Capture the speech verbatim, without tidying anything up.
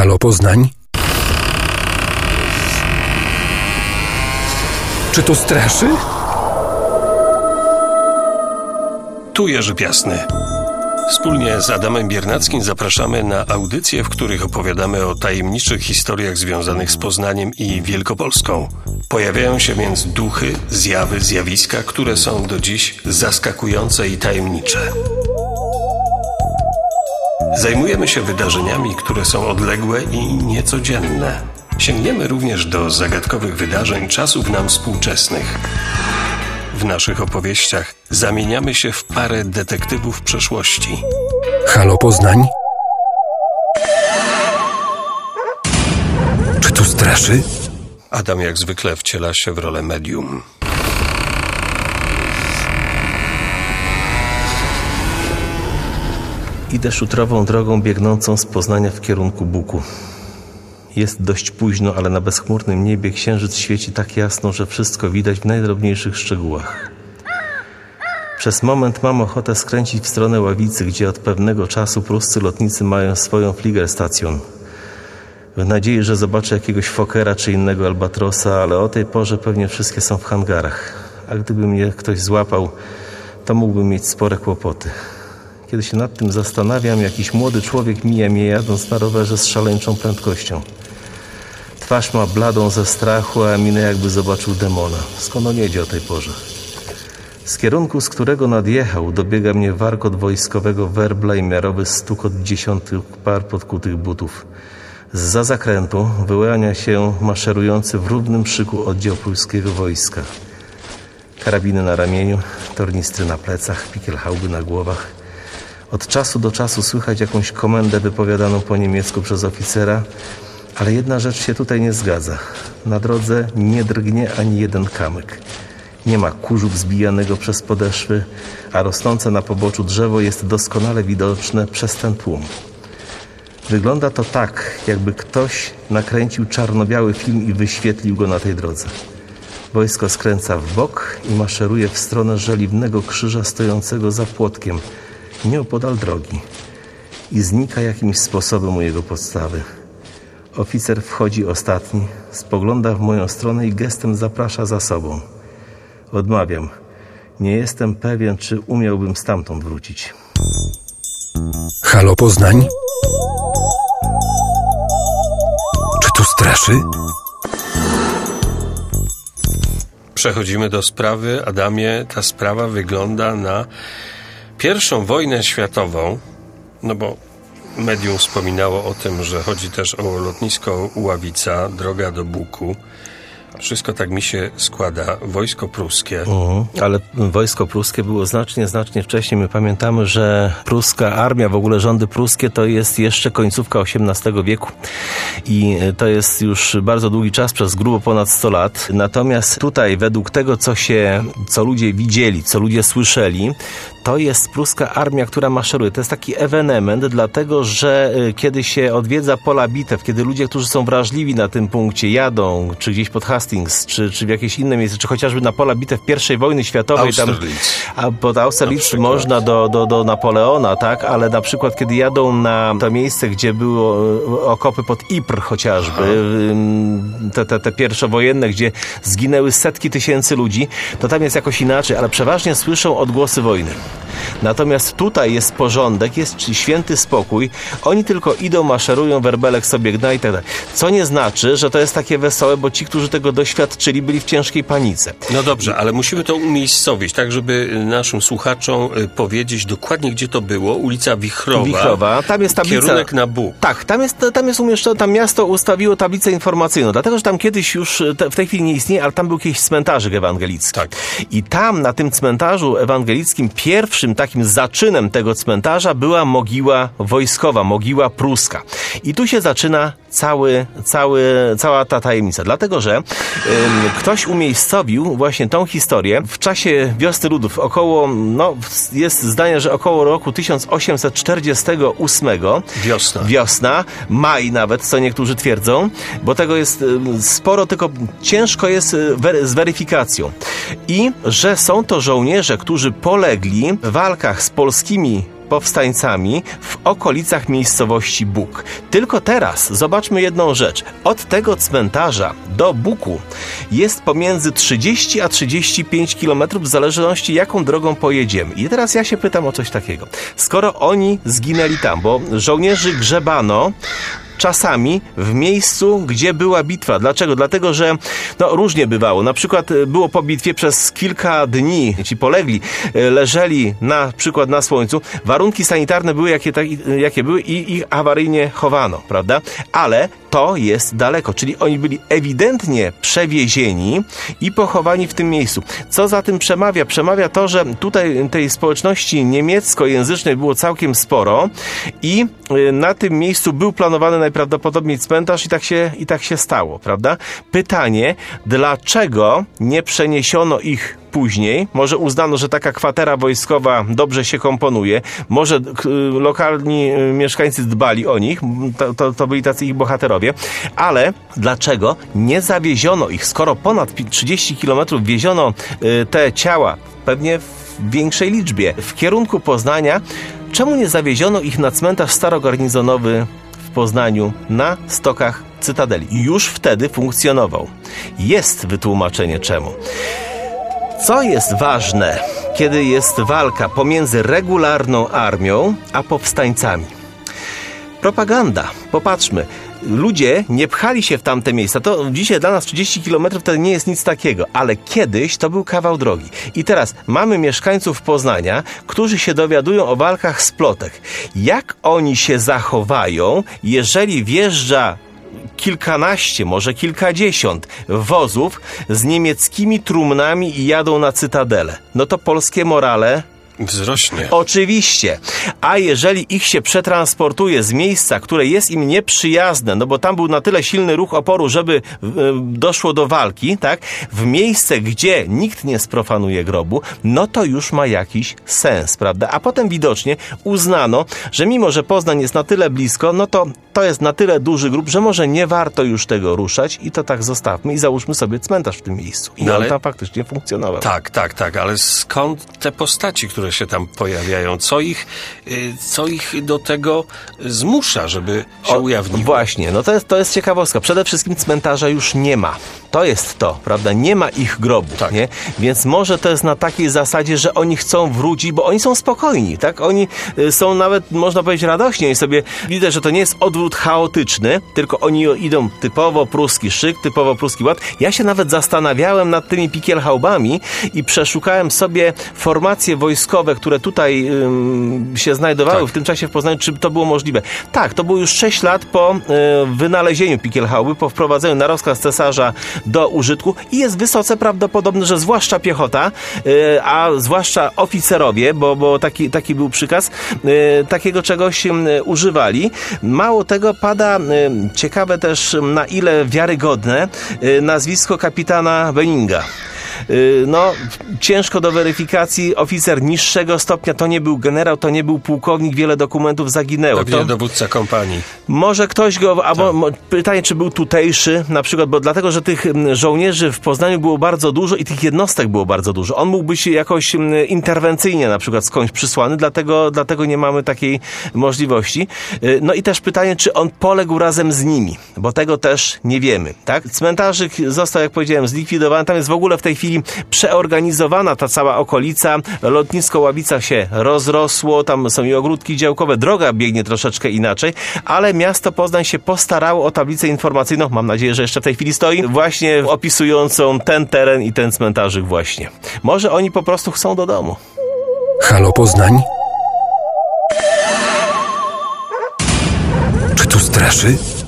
Halo Poznań? Czy to straszy? Tu Jerzy Piasny. Wspólnie z Adamem Biernackim zapraszamy na audycje, w których opowiadamy o tajemniczych historiach związanych z Poznaniem i Wielkopolską. Pojawiają się więc duchy, zjawy, zjawiska, które są do dziś zaskakujące i tajemnicze. Zajmujemy się wydarzeniami, które są odległe i niecodzienne. Sięgniemy również do zagadkowych wydarzeń czasów nam współczesnych. W naszych opowieściach zamieniamy się w parę detektywów przeszłości. Halo Poznań? Czy tu straszy? Adam jak zwykle wciela się w rolę medium. Idę szutrową drogą biegnącą z Poznania w kierunku Buku. Jest dość późno, ale na bezchmurnym niebie księżyc świeci tak jasno, że wszystko widać w najdrobniejszych szczegółach. Przez moment mam ochotę skręcić w stronę Ławicy, gdzie od pewnego czasu pruscy lotnicy mają swoją Fliegerstation. W nadziei, że zobaczę jakiegoś Fokkera czy innego Albatrosa, ale o tej porze pewnie wszystkie są w hangarach. A gdyby mnie ktoś złapał, to mógłbym mieć spore kłopoty. Kiedy się nad tym zastanawiam, jakiś młody człowiek mija mnie jadąc na rowerze z szaleńczą prędkością. Twarz ma bladą ze strachu, a minę jakby zobaczył demona. Skąd on jedzie o tej porze? Z kierunku, z którego nadjechał, dobiega mnie warkot wojskowego werbla i miarowy stukot dziesiątych par podkutych butów. Zza zakrętu wyłania się maszerujący w równym szyku oddział pruskiego wojska. Karabiny na ramieniu, tornistry na plecach, pikielhauby na głowach. Od czasu do czasu słychać jakąś komendę wypowiadaną po niemiecku przez oficera, ale jedna rzecz się tutaj nie zgadza. Na drodze nie drgnie ani jeden kamyk. Nie ma kurzu zbijanego przez podeszwy, a rosnące na poboczu drzewo jest doskonale widoczne przez ten tłum. Wygląda to tak, jakby ktoś nakręcił czarno-biały film i wyświetlił go na tej drodze. Wojsko skręca w bok i maszeruje w stronę żeliwnego krzyża stojącego za płotkiem, nieopodal drogi, i znika jakimś sposobem u jego podstawy. Oficer wchodzi ostatni, spogląda w moją stronę i gestem zaprasza za sobą. Odmawiam. Nie jestem pewien, czy umiałbym stamtąd wrócić. Halo Poznań? Czy tu straszy? Przechodzimy do sprawy. Adamie, ta sprawa wygląda na pierwszą wojnę światową, no bo medium wspominało o tym, że chodzi też o lotnisko Ławica, droga do Buku. Wszystko tak mi się składa. Wojsko pruskie. Mhm, ale wojsko pruskie było znacznie, znacznie wcześniej. My pamiętamy, że pruska armia, w ogóle rządy pruskie, to jest jeszcze końcówka osiemnastego wieku. I to jest już bardzo długi czas, przez grubo ponad sto lat. Natomiast tutaj, według tego, co się, co ludzie widzieli, co ludzie słyszeli, to jest pruska armia, która maszeruje. To jest taki ewenement, dlatego że kiedy się odwiedza pola bitew, kiedy ludzie, którzy są wrażliwi na tym punkcie, jadą, czy gdzieś pod Hastings, czy, czy w jakieś inne miejsce, czy chociażby na pola bitew pierwszej wojny światowej, tam, a pod Austerlitz można do, do, do Napoleona, tak, ale na przykład kiedy jadą na to miejsce, gdzie było okopy pod Ypres chociażby, te, te, te pierwszowojenne, gdzie zginęły setki tysięcy ludzi, to tam jest jakoś inaczej, ale przeważnie słyszą odgłosy wojny. Natomiast tutaj jest porządek, jest święty spokój. Oni tylko idą, maszerują, werbelek sobie gna i tak dalej. Co nie znaczy, że to jest takie wesołe, bo ci, którzy tego doświadczyli, byli w ciężkiej panice. No dobrze, ale musimy to umiejscowić, tak żeby naszym słuchaczom powiedzieć dokładnie, gdzie to było. Ulica Wichrowa. Wichrowa. Tam jest tablica. Kierunek na Buk. Tak, tam jest, tam jest umieszczone, tam miasto ustawiło tablicę informacyjną, dlatego, że tam kiedyś już, te, w tej chwili nie istnieje, ale tam był kiedyś cmentarzyk ewangelicki. Tak. I tam, na tym cmentarzu ewangelickim, pierwszym takim zaczynem tego cmentarza była mogiła wojskowa, mogiła pruska. I tu się zaczyna cały, cały, cała ta tajemnica. Dlatego, że ym, ktoś umiejscowił właśnie tą historię w czasie Wiosny Ludów. Około, no, jest zdanie, że około roku tysiąc osiemset czterdziestego ósmego. Wiosna. Wiosna, maj nawet, co niektórzy twierdzą, bo tego jest ym, sporo, tylko ciężko jest wery, z weryfikacją. I że są to żołnierze, którzy polegli w walkach z polskimi powstańcami w okolicach miejscowości Buk. Tylko teraz zobaczmy jedną rzecz. Od tego cmentarza do Buku jest pomiędzy trzydzieści a trzydzieści pięć kilometrów, w zależności jaką drogą pojedziemy. I teraz ja się pytam o coś takiego. Skoro oni zginęli tam, bo żołnierzy grzebano czasami w miejscu, gdzie była bitwa. Dlaczego? Dlatego, że no, różnie bywało. Na przykład było po bitwie przez kilka dni, ci polegli, leżeli na przykład na słońcu. Warunki sanitarne były jakie, tak, jakie były i ich awaryjnie chowano, prawda? Ale to jest daleko, czyli oni byli ewidentnie przewiezieni i pochowani w tym miejscu. Co za tym przemawia? Przemawia to, że tutaj tej społeczności niemieckojęzycznej było całkiem sporo i na tym miejscu był planowany najprawdopodobniej cmentarz i tak się, i tak się stało, prawda? Pytanie, dlaczego nie przeniesiono ich później? Może uznano, że taka kwatera wojskowa dobrze się komponuje, może lokalni mieszkańcy dbali o nich, to, to, to byli tacy ich bohaterowie, ale dlaczego nie zawieziono ich, skoro ponad trzydzieści kilometrów wieziono te ciała, pewnie w większej liczbie, w kierunku Poznania, czemu nie zawieziono ich na cmentarz starogarnizonowy w Poznaniu na stokach Cytadeli? Już wtedy funkcjonował. Jest wytłumaczenie czemu. Co jest ważne, kiedy jest walka pomiędzy regularną armią a powstańcami? Propaganda. Popatrzmy. Ludzie nie pchali się w tamte miejsca. To dzisiaj dla nas trzydzieści kilometrów to nie jest nic takiego, ale kiedyś to był kawał drogi. I teraz mamy mieszkańców Poznania, którzy się dowiadują o walkach z Plotek. Jak oni się zachowają, jeżeli wjeżdża kilkanaście, może kilkadziesiąt wozów z niemieckimi trumnami i jadą na Cytadelę? No to polskie morale wzrośnie. Oczywiście. A jeżeli ich się przetransportuje z miejsca, które jest im nieprzyjazne, no bo tam był na tyle silny ruch oporu, żeby y, doszło do walki, tak? W miejsce, gdzie nikt nie sprofanuje grobu, no to już ma jakiś sens, prawda? A potem widocznie uznano, że mimo, że Poznań jest na tyle blisko, no to to jest na tyle duży grób, że może nie warto już tego ruszać i to tak zostawmy i załóżmy sobie cmentarz w tym miejscu. I no on ale... tam faktycznie funkcjonował. Tak, tak, tak, ale skąd te postaci, które się tam pojawiają? Co ich, co ich do tego zmusza, żeby się o, ujawniło? Właśnie, no to jest, to jest ciekawostka. Przede wszystkim cmentarza już nie ma. To jest to, prawda? Nie ma ich grobu, tak. Nie? Więc może to jest na takiej zasadzie, że oni chcą wrócić, bo oni są spokojni, tak? Oni są nawet, można powiedzieć, radośni i sobie widzę, że to nie jest odwrót chaotyczny, tylko oni idą typowo pruski szyk, typowo pruski ład. Ja się nawet zastanawiałem nad tymi Pickelhaubami i przeszukałem sobie formacje wojskowe, które tutaj ym, się znajdowały tak. w tym czasie w Poznaniu, czy to było możliwe. Tak, to było już sześć lat po y, wynalezieniu Pickelhauby, po wprowadzeniu na rozkaz cesarza do użytku i jest wysoce prawdopodobne, że zwłaszcza piechota, y, a zwłaszcza oficerowie, bo, bo taki, taki był przykaz, y, takiego czegoś y, używali. Mało tego, pada y, ciekawe też na ile wiarygodne y, nazwisko kapitana Benninga. No, ciężko do weryfikacji, oficer niższego stopnia, to nie był generał, to nie był pułkownik, wiele dokumentów zaginęło. Pewnie to dowódca kompanii. Może ktoś go, albo tak. Pytanie, czy był tutejszy, na przykład, bo dlatego, że tych żołnierzy w Poznaniu było bardzo dużo i tych jednostek było bardzo dużo. On mógł być jakoś interwencyjnie na przykład skądś przysłany, dlatego, dlatego nie mamy takiej możliwości. No i też pytanie, czy on poległ razem z nimi, bo tego też nie wiemy, tak? Cmentarzyk został, jak powiedziałem, zlikwidowany, tam jest w ogóle w tej chwili przeorganizowana ta cała okolica, lotnisko Ławica się rozrosło, tam są i ogródki działkowe, droga biegnie troszeczkę inaczej, ale miasto Poznań się postarało o tablicę informacyjną, mam nadzieję, że jeszcze w tej chwili stoi, właśnie opisującą ten teren i ten cmentarzyk właśnie. Może oni po prostu chcą do domu. Halo Poznań? Czy tu straszy?